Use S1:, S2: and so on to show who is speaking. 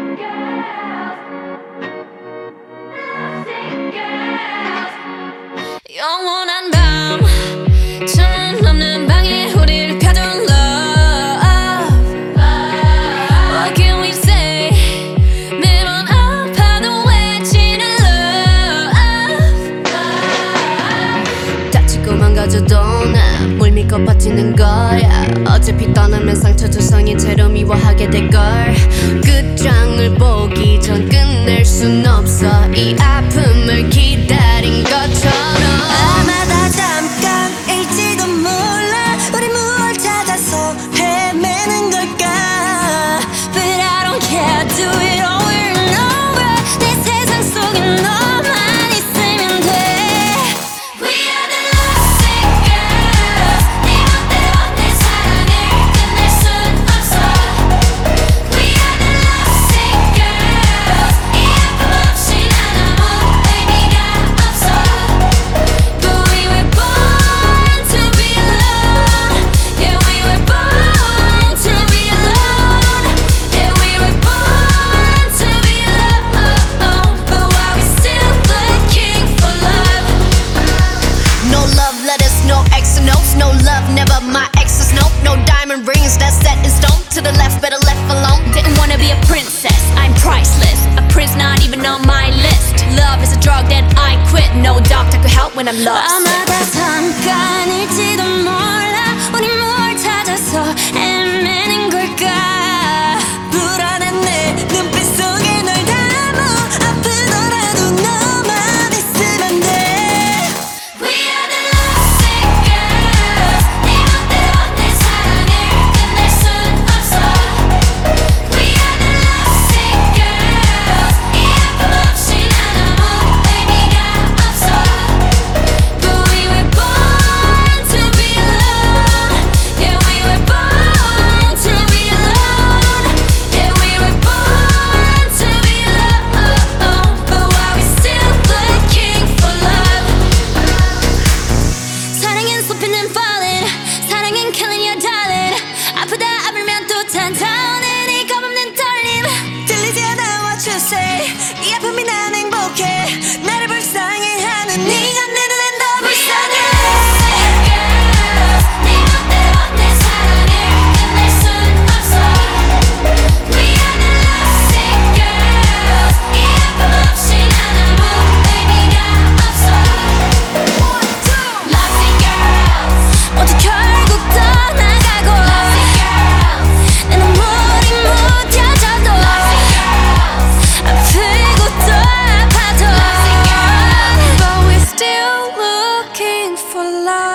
S1: 영원한 밤 창문 없는 방에 우리를 가둔 love. What can we say? 매번 아파도 외치는 love. 다치고 망가져도 난 물 믿고 버티는 거야. 어차피 떠나면 상처 조성인 채로 미워하게 될걸. 끝장을 보기 전 끝낼 순 없어. 이 아픔을 기다린 것처럼.
S2: 아마 다 잠깐일지도 몰라. 우리 무얼 찾아서 헤매는 걸까.
S1: But I don't care, do it over and over. 내 세상 속에 너만 있으면 돼. We are the lovesick girls. 네 멋대로 내 사랑을 끝낼 순 없어. We are the lovesick girls. 이 아픔 없이 난 아무 의미가 없어. But we were born to be alone. Yeah, we were born to be alone. Yeah, we were born to be alone. But why we still looking for love?
S2: No love letters, no X notes. No love, never my exes, nope. No diamond rings, that's set in stone. To the left, better left alone.
S1: Didn't wanna be a princess, I'm priceless. A prince not even on my list. Love is a drug that I quit. No doctor could help when I'm lost.
S2: 아마 다 잠깐일지도 몰라. 우리 뭘 찾아서 헤매는 걸까. 불안한 내 눈빛 속에 널 담아. 아프더라도 너만 있으면 돼.
S1: We are the lovesick girls. 네 멋대로 내 사랑을 끝낼 순 없어. We are the lovesick girls. 이 아픔 없이 난 아무 의미가 없어. But we were born to be alone. Yeah, we were born to be alone. Yeah, we were born to be alone. But why we still looking for love?
S2: 사랑은 숲은 falling. 사랑은 killing your darling. 아프다 아프면 또 탄탄해. 네 겁없는 떨림. 들리지 않아 what you say. 이 아픔이 난 행복해. 나를 불쌍해하는 네가 내 눈엔 더 불쌍해.
S1: Girls, 네 멋대로 내 사랑을 끝낼 순 없어. We are the lovesick girls. 이 아픔 없이 난 아무 의미가 없어. Lovesick girls,
S2: 모두 결국 떠나가고.
S1: lovesick girls,
S2: 내 눈물이 묻혀져도.
S1: lovesick girls,
S2: 아프고 또 아파도.
S1: lovesick girls.
S2: But we're still looking for love.